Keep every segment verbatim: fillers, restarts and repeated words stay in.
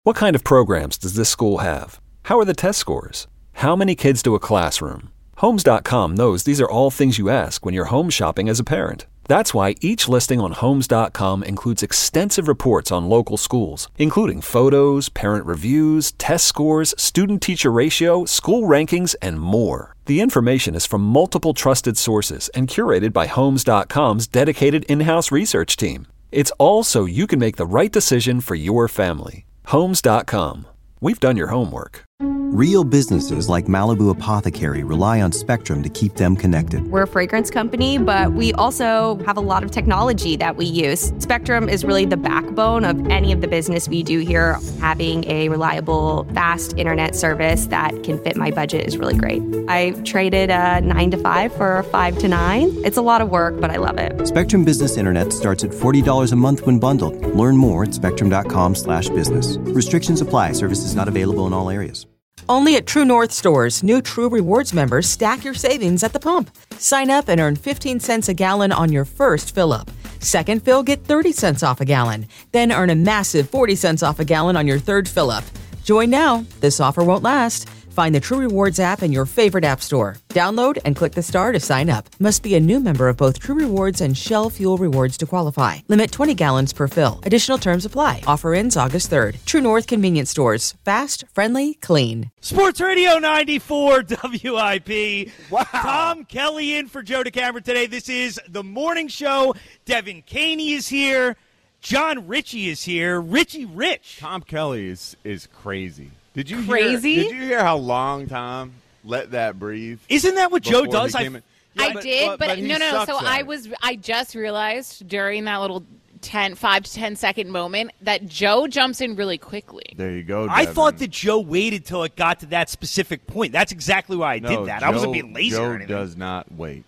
What kind of programs does this school have? How are the test scores? How many kids do a classroom? Homes dot com knows these are all things you ask when you're home shopping as a parent. That's why each listing on Homes dot com includes extensive reports on local schools, including photos, parent reviews, test scores, student-teacher ratio, school rankings, and more. The information is from multiple trusted sources and curated by Homes dot com's dedicated in-house research team. It's all so you can make the right decision for your family. Homes dot com. We've done your homework. Real businesses like Malibu Apothecary rely on Spectrum to keep them connected. We're a fragrance company, but we also have a lot of technology that we use. Spectrum is really the backbone of any of the business we do here. Having a reliable, fast internet service that can fit my budget is really great. I traded a nine to five for a five to nine. It's a lot of work, but I love it. Spectrum Business Internet starts at forty dollars a month when bundled. Learn more at spectrum dot com slash business. Restrictions apply. Services not available in all areas. Only at True North stores, new True Rewards members stack your savings at the pump. Sign up and earn fifteen cents a gallon on your first fill-up. Second fill, get thirty cents off a gallon. Then earn a massive forty cents off a gallon on your third fill-up. Join now. This offer won't last. Find the True Rewards app in your favorite app store. Download and click the star to sign up. Must be a new member of both True Rewards and Shell Fuel Rewards to qualify. Limit twenty gallons per fill. Additional terms apply. Offer ends August third. True North Convenience Stores. Fast, friendly, clean. Sports Radio ninety-four W I P. Wow. Tom Kelly in for Joe DeCamera today. This is the morning show. Devin Caney is here. John Ritchie is here. Richie Rich. Tom Kelly is, is crazy. Did you Crazy? Hear, did you hear how long Tom let that breathe? Isn't that what Joe does? I, Yeah, I but, did, but, but no, no. So I it. was, I just realized during that little ten, five to ten second moment that Joe jumps in really quickly. There you go, Devin. I thought that Joe waited till it got to that specific point. That's exactly why I no, did that. Joe, I wasn't being lazy Joe or anything. does not wait.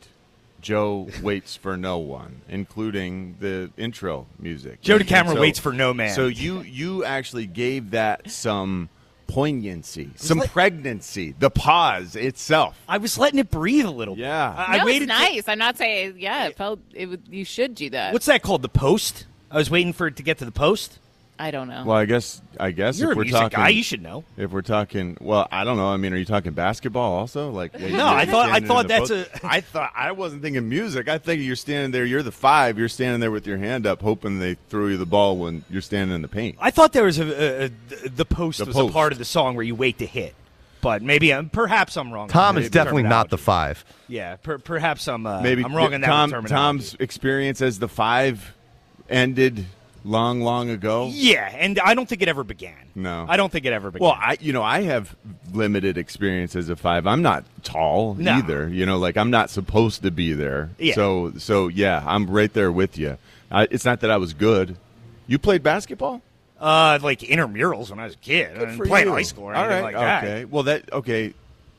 Joe waits for no one, including the intro music. Joe DeCamera so, waits for no man. So you you actually gave that some poignancy, some like, pregnancy, the pause itself. I was letting it breathe a little bit. Yeah. I, no, I waited it's nice. To, I'm not saying, yeah, it felt, it would, you should do that. what's that called? The post? I was waiting for it to get to the post. I don't know. Well, I guess I guess You're if a we're music talking, guy. You should know. If we're talking, well, I don't know. I mean, are you talking basketball also? Like, no, I thought I thought that's post. a. I thought I wasn't thinking music. I think you're standing there. You're the five. You're standing there with your hand up, hoping they throw you the ball when you're standing in the paint. I thought there was a, a, a the post the was post. a part of the song where you wait to hit, but maybe I'm perhaps I'm wrong. Tom is definitely not the five. Yeah, per, perhaps I'm uh, Maybe I'm wrong in that Tom, terminology. Tom's experience as the five ended long, long ago. Yeah, and I don't think it ever began. No, I don't think it ever began. Well, I, you know, I have limited experience as a five. I'm not tall No. either. You know, like I'm not supposed to be there. Yeah. So, so yeah, I'm right there with you. I, it's not that I was good. You played basketball? Uh, like intramurals when I was a kid. I Good didn't for play in you. high school or All anything right. like that. Okay. Well, that okay.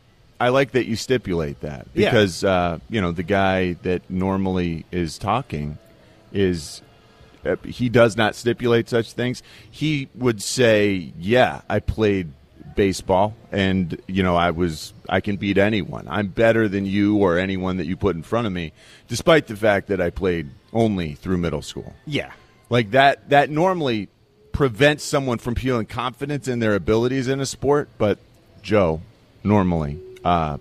I like that you stipulate that Yeah. because uh, you know the guy that normally is talking is. Uh, he does not stipulate such things. He would say, yeah, I played baseball, and, you know, I was I can beat anyone. I'm better than you or anyone that you put in front of me, despite the fact that I played only through middle school. Yeah. Like, that, that normally prevents someone from feeling confidence in their abilities in a sport, but Joe normally uh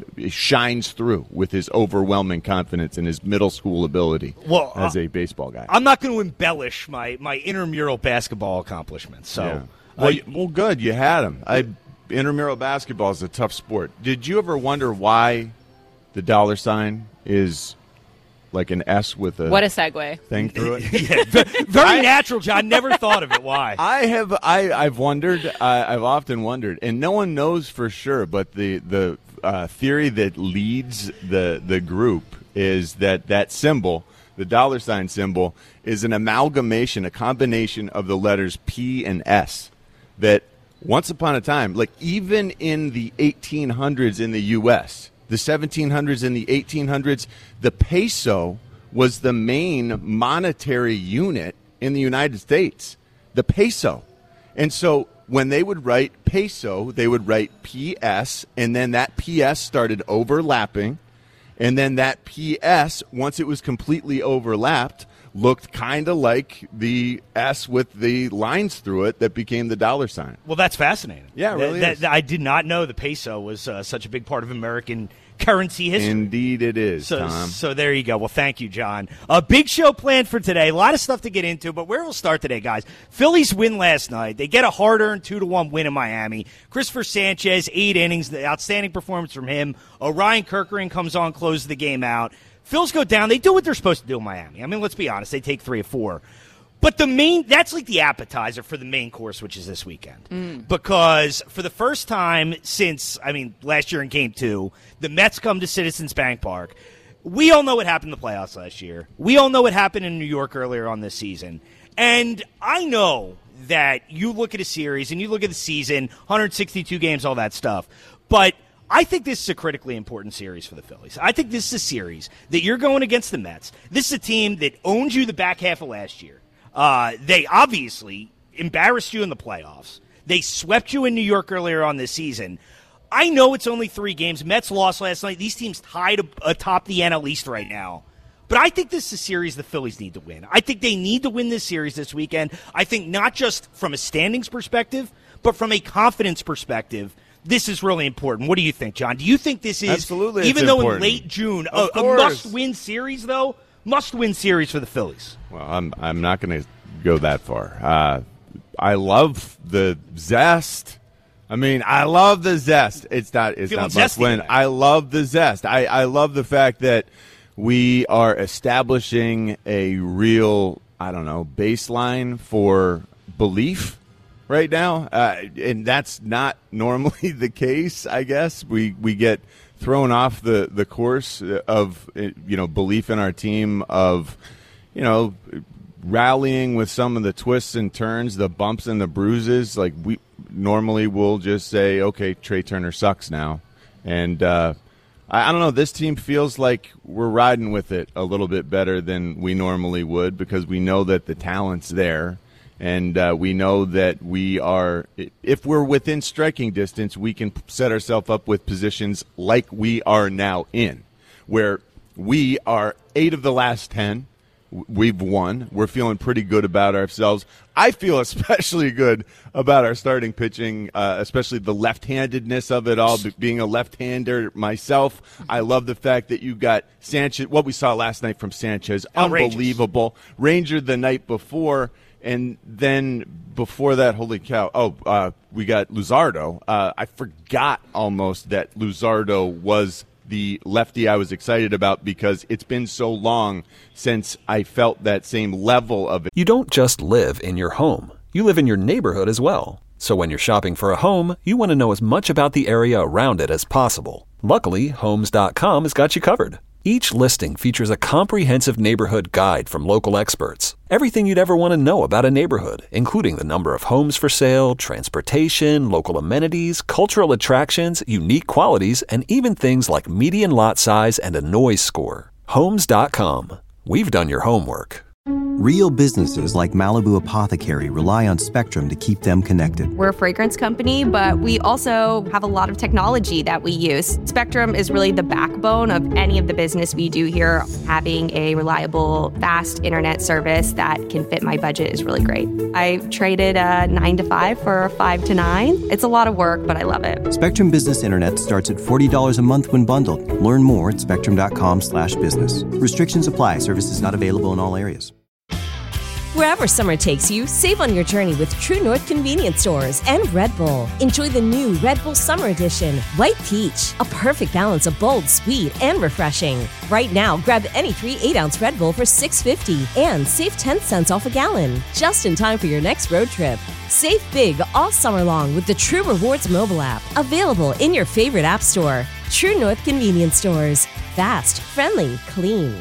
shines through with his overwhelming confidence in his middle school ability well, as uh, a baseball guy. I'm not going to embellish my, my intramural basketball accomplishments. So, Yeah. Well, uh, you, well, good. You had him. I, intramural basketball is a tough sport. Did you ever wonder why the dollar sign is like an S with a What a segue. thing through it? yeah, v- very natural, John. Never thought of it. Why? I have. I, I've wondered. I, I've often wondered, and no one knows for sure. But the the uh, theory that leads the the group is that that symbol, the dollar sign symbol, is an amalgamation, a combination of the letters P and S. That once upon a time, like even in the eighteen hundreds in the U S, the seventeen hundreds and the eighteen hundreds, the peso was the main monetary unit in the United States. The peso. And so when they would write peso, they would write P S, and then that P S started overlapping. And then that P S, once it was completely overlapped, looked kind of like the S with the lines through it that became the dollar sign. Well, that's fascinating. Yeah, it really that, is. That, I did not know the peso was uh, such a big part of American currency history. Indeed it is, so, Tom. So there you go. Well, thank you, John. A big show planned for today. A lot of stuff to get into, but where we'll start today, guys. Phillies win last night. They get a hard-earned two to one win in Miami. Christopher Sanchez, eight innings, the outstanding performance from him. Orion Kerkering comes on, closes the game out. Phils go down. They do what they're supposed to do in Miami. I mean, let's be honest. They take three or four. But the main, that's like the appetizer for the main course, which is this weekend. Mm. Because for the first time since, I mean, last year in game two, the Mets come to Citizens Bank Park. We all know what happened in the playoffs last year. We all know what happened in New York earlier on this season. And I know that you look at a series and you look at the season, one hundred sixty-two games, all that stuff. But I think this is a critically important series for the Phillies. I think this is a series that you're going against the Mets. This is a team that owned you the back half of last year. Uh, they obviously embarrassed you in the playoffs. They swept you in New York earlier on this season. I know it's only three games. Mets lost last night. These teams tied atop the N L East right now. But I think this is a series the Phillies need to win. I think they need to win this series this weekend. I think not just from a standings perspective, but from a confidence perspective. This is really important. What do you think, John? Do you think this is, Absolutely, even it's though important. in late June, Of a, a course. must-win series, though? Must-win series for the Phillies. Well, I'm I'm not going to go that far. Uh, I love the zest. I mean, I love the zest. It's not it's Feeling not must zesty win. today. I love the zest. I, I love the fact that we are establishing a real, I don't know, baseline for belief right now, uh, and that's not normally the case. I guess we we get thrown off the, the course of you know belief in our team, of you know rallying with some of the twists and turns, the bumps and the bruises. Like we normally will just say, okay, Trey Turner sucks now, and uh, I, I don't know. This team feels like we're riding with it a little bit better than we normally would, because we know that the talent's there. And uh, we know that we are, if we're within striking distance, we can set ourselves up with positions like we are now in, where we are eight of the last ten. We've won. We're feeling pretty good about ourselves. I feel especially good about our starting pitching, uh, especially the left-handedness of it all, being a left-hander myself. I love the fact that you got Sanchez, what we saw last night from Sanchez, Outrageous. Unbelievable. Ranger the night before. And then before that, holy cow, oh, uh, we got Luzardo. Uh, I forgot almost that Luzardo was the lefty I was excited about, because it's been so long since I felt that same level of it. You don't just live in your home. You live in your neighborhood as well. So when you're shopping for a home, you want to know as much about the area around it as possible. Luckily, Homes dot com has got you covered. Each listing features a comprehensive neighborhood guide from local experts. Everything you'd ever want to know about a neighborhood, including the number of homes for sale, transportation, local amenities, cultural attractions, unique qualities, and even things like median lot size and a noise score. Homes dot com. We've done your homework. Real businesses like Malibu Apothecary rely on Spectrum to keep them connected. We're a fragrance company, but we also have a lot of technology that we use. Spectrum is really the backbone of any of the business we do here. Having a reliable, fast internet service that can fit my budget is really great. I traded a nine to five for a five to nine. It's a lot of work, but I love it. Spectrum Business Internet starts at forty dollars a month when bundled. Learn more at spectrum.com slash business. Restrictions apply. Services not available in all areas. Wherever summer takes you, save on your journey with True North Convenience Stores and Red Bull. Enjoy the new Red Bull Summer Edition, White Peach, a perfect balance of bold, sweet, and refreshing. Right now, grab any three eight-ounce Red Bull for six fifty and save ten cents off a gallon, just in time for your next road trip. Save big all summer long with the True Rewards mobile app, available in your favorite app store. True North Convenience Stores. Fast, friendly, clean.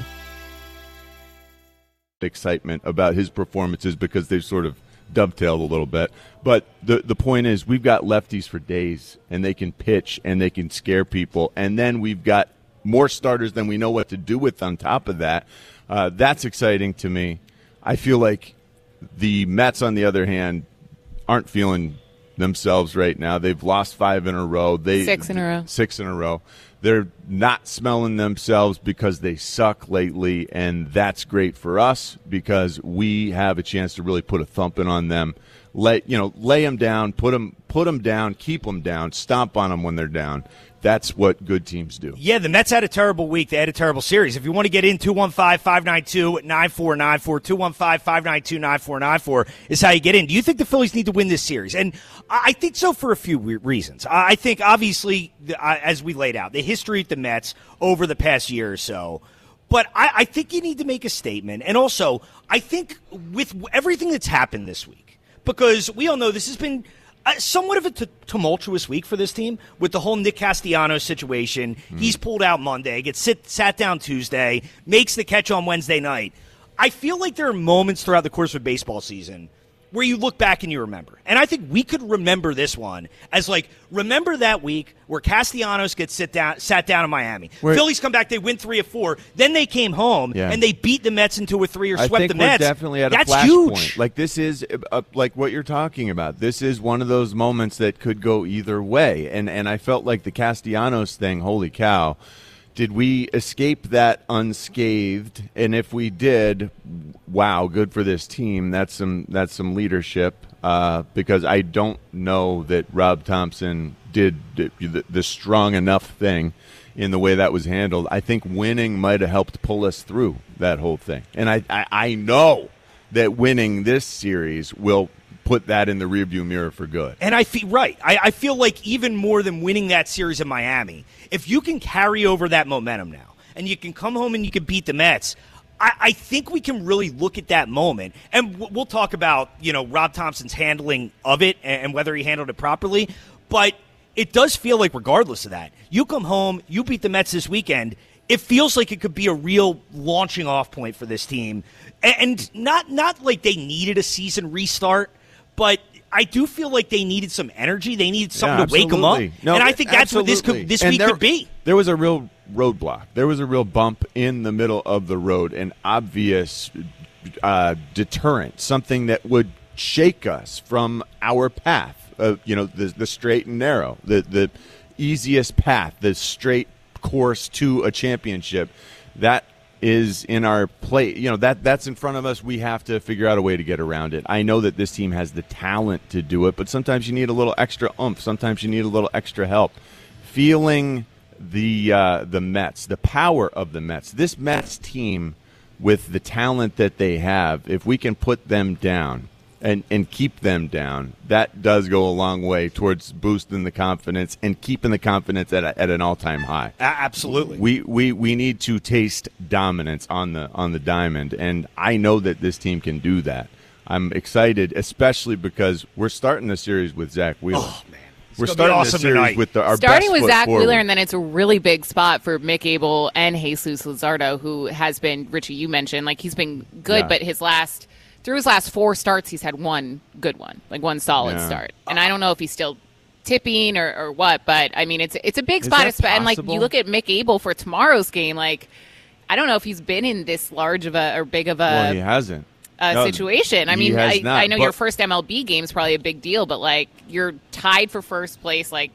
Excitement about his performances, because they've sort of dovetailed a little bit. But the the point is, we've got lefties for days, and they can pitch and they can scare people. And then we've got more starters than we know what to do with on top of that. Uh, that's exciting to me. I feel like the Mets, on the other hand, aren't feeling themselves right now. They've lost five in a row. They Six in a row. Six in a row. They're not smelling themselves because they suck lately, and that's great for us because we have a chance to really put a thumping on them. Let you know, lay them down, put them, put them down, keep them down, stomp on them when they're down. That's what good teams do. Yeah, the Mets had a terrible week. They had a terrible series. If you want to get in, two one five, five nine two, nine four nine four, two one five, five nine two, nine four nine four is how you get in. Do you think the Phillies need to win this series? And I think so for a few reasons. I think, obviously, as we laid out, the history of the Mets over the past year or so. But I, I think you need to make a statement. And also, I think with everything that's happened this week, because we all know this has been – Uh, somewhat of a t- tumultuous week for this team with the whole Nick Castellanos situation. Mm. He's pulled out Monday, gets sit, sat down Tuesday, makes the catch on Wednesday night. I feel like there are moments throughout the course of a baseball season where you look back and you remember. And I think we could remember this one as, like, remember that week where Castellanos gets sit down, sat down in Miami. Where, Phillies come back, they win three of four. Then they came home, yeah. and they beat the Mets into a three or swept I think the Mets. We're definitely at a That's flash huge. point. Like, this is, uh, like what you're talking about. This is one of those moments that could go either way. And, and I felt like the Castellanos thing, holy cow, did we escape that unscathed? And if we did, wow, good for this team. That's some that's some leadership uh, because I don't know that Rob Thompson did the, the strong enough thing in the way that was handled. I think winning might have helped pull us through that whole thing. And I, I, I know that winning this series will put that in the rearview mirror for good. And I feel right. I, I feel like even more than winning that series in Miami, if you can carry over that momentum now, and you can come home and you can beat the Mets, I, I think we can really look at that moment. And w- we'll talk about, you know, Rob Thompson's handling of it and, and whether he handled it properly. But it does feel like, regardless of that, you come home, you beat the Mets this weekend, it feels like it could be a real launching off point for this team. And, and not not like they needed a season restart, but I do feel like they needed some energy. They needed something yeah, to wake them up. No, and I think that's absolutely. what this could, this and week there, could be. There was a real roadblock. There was a real bump in the middle of the road, an obvious uh, deterrent, something that would shake us from our path, uh, you know, the, the straight and narrow, the, the easiest path, the straight course to a championship. That is in our plate. You know, that that's in front of us. We have to figure out a way to get around it. I know that this team has the talent to do it, but sometimes you need a little extra oomph. Sometimes you need a little extra help. Feeling the uh, the Mets, the power of the Mets. This Mets team, with the talent that they have, if we can put them down and, and keep them down, that does go a long way towards boosting the confidence and keeping the confidence at, a, at an all-time high. Absolutely. We, we we need to taste dominance on the on the diamond, and I know that this team can do that. I'm excited, especially because we're starting the series with Zach Wheeler. Oh, man. We're starting awesome the series tonight. with the, our Starting best with foot Zach forward. Wheeler, and then it's a really big spot for Mick Abel and Jesus Luzardo, who has been, Richie, you mentioned, like he's been good, Yeah. but his last, through his last four starts, he's had one good one, like one solid Yeah. start. And I don't know if he's still tipping or, or what, but I mean, it's it's a big Is spot. that And like possible? you look at Mick Abel for tomorrow's game, like I don't know if he's been in this large of a or big of a. Well, he hasn't. Uh, No, situation. I he mean, has I, not, I know but- your first M L B game is probably a big deal, but like you're tied for first place. Like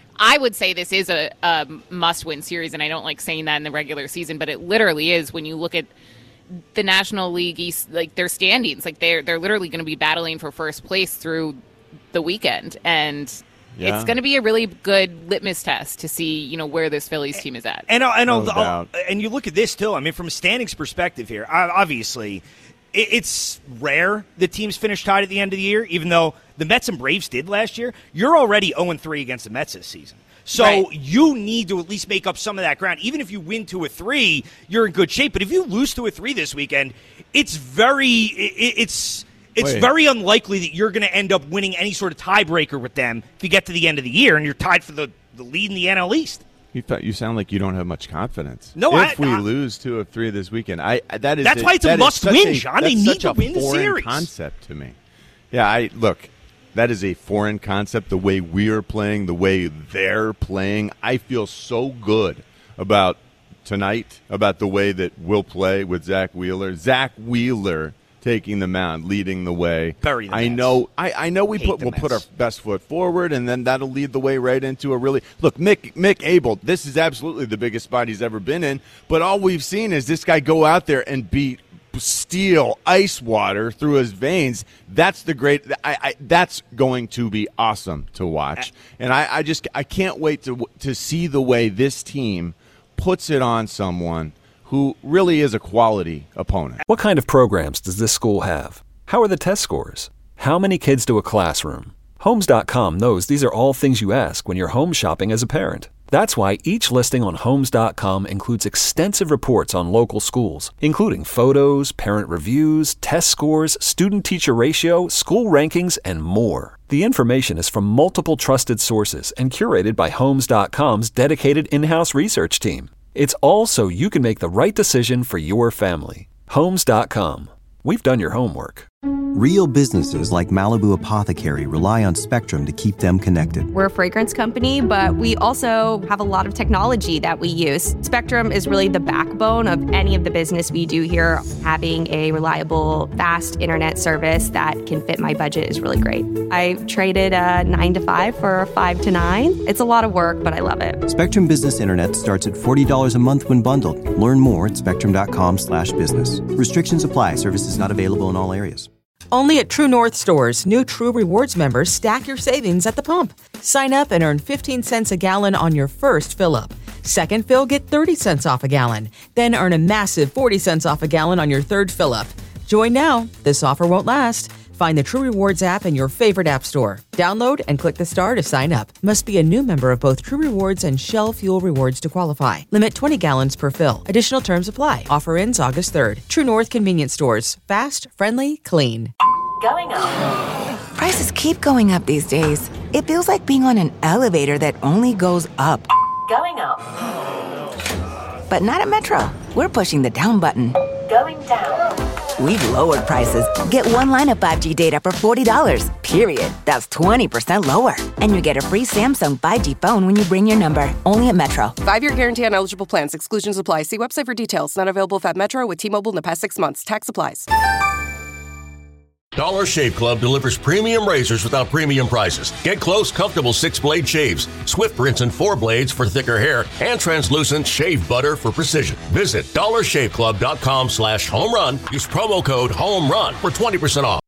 I would say this is a, a must-win series, and I don't like saying that in the regular season, but it literally is when you look at the National League East, like their standings. Like they're they're literally going to be battling for first place through the weekend, and Yeah. it's going to be a really good litmus test to see you know where this Phillies team is at. And I know, No doubt. and you look at this too. I mean, from a standings perspective here, I- obviously, it, it's rare that teams finish tied at the end of the year. Even though the Mets and Braves did last year, you're already zero and three against the Mets this season. So Right. you need to at least make up some of that ground. Even if you win two or three, you're in good shape. But if you lose two or three this weekend, it's very it, it's. It's Wait. very unlikely that you're going to end up winning any sort of tiebreaker with them if you get to the end of the year and you're tied for the, the lead in the N L East. You, thought, you sound like you don't have much confidence. No, if I- we I- lose two of three this weekend, I that is That's a, why it's a that is must-win, such a- John. They that's need such to a win the foreign series. Concept to me. Yeah, I look. That is a foreign concept. The way we're playing, the way they're playing, I feel so good about tonight, about the way that we'll play with Zach Wheeler. Zach Wheeler taking the mound, leading the way. Bury the I Mets. know. I, I know we Hate put the we'll put our Mets. best foot forward, and then that'll lead the way right into a really look. Mick Mick Abel. This is absolutely the biggest spot he's ever been in. But all we've seen is this guy go out there and beat steel ice water through his veins. That's the great. I, I, that's going to be awesome to watch, and I, I just I can't wait to to see the way this team puts it on someone who really is a quality opponent. What kind of programs does this school have? How are the test scores? How many kids do a classroom? Homes dot com knows these are all things you ask when you're home shopping as a parent. That's why each listing on Homes dot com includes extensive reports on local schools, including photos, parent reviews, test scores, student-teacher ratio, school rankings, and more. The information is from multiple trusted sources and curated by Homes dot com's dedicated in-house research team. It's all so you can make the right decision for your family. Homes dot com. We've done your homework. Real businesses like Malibu Apothecary rely on Spectrum to keep them connected. We're a fragrance company, but we also have a lot of technology that we use. Spectrum is really the backbone of any of the business we do here. Having a reliable, fast internet service that can fit my budget is really great. I traded a nine to five for a five to nine. It's a lot of work, but I love it. Spectrum Business Internet starts at forty dollars a month when bundled. Learn more at spectrum dot com slash business. Restrictions apply. Services not available in all areas. Only at True North stores, new True Rewards members stack your savings at the pump. Sign up and earn fifteen cents a gallon on your first fill-up. Second fill, get thirty cents off a gallon. Then earn a massive forty cents off a gallon on your third fill-up. Join now. This offer won't last. Find the True Rewards app in your favorite app store. Download and click the star to sign up. Must be a new member of both True Rewards and Shell Fuel Rewards to qualify. Limit twenty gallons per fill. Additional terms apply. Offer ends August third. True North Convenience Stores. Fast, friendly, clean. Going up. Prices keep going up these days. It feels like being on an elevator that only goes up. Going up. But not at Metro. We're pushing the down button. Going down. We've lowered prices. Get one line of five G data for forty dollars, period. That's twenty percent lower. And you get a free Samsung five G phone when you bring your number. Only at Metro. Five-year guarantee on eligible plans. Exclusions apply. See website for details. Not available at Metro with T-Mobile in the past six months. Tax applies. Dollar Shave Club delivers premium razors without premium prices. Get close, comfortable six-blade shaves, swift rinse and four blades for thicker hair, and translucent shave butter for precision. Visit dollar shave club dot com slash home run. Use promo code HOME RUN for twenty percent off.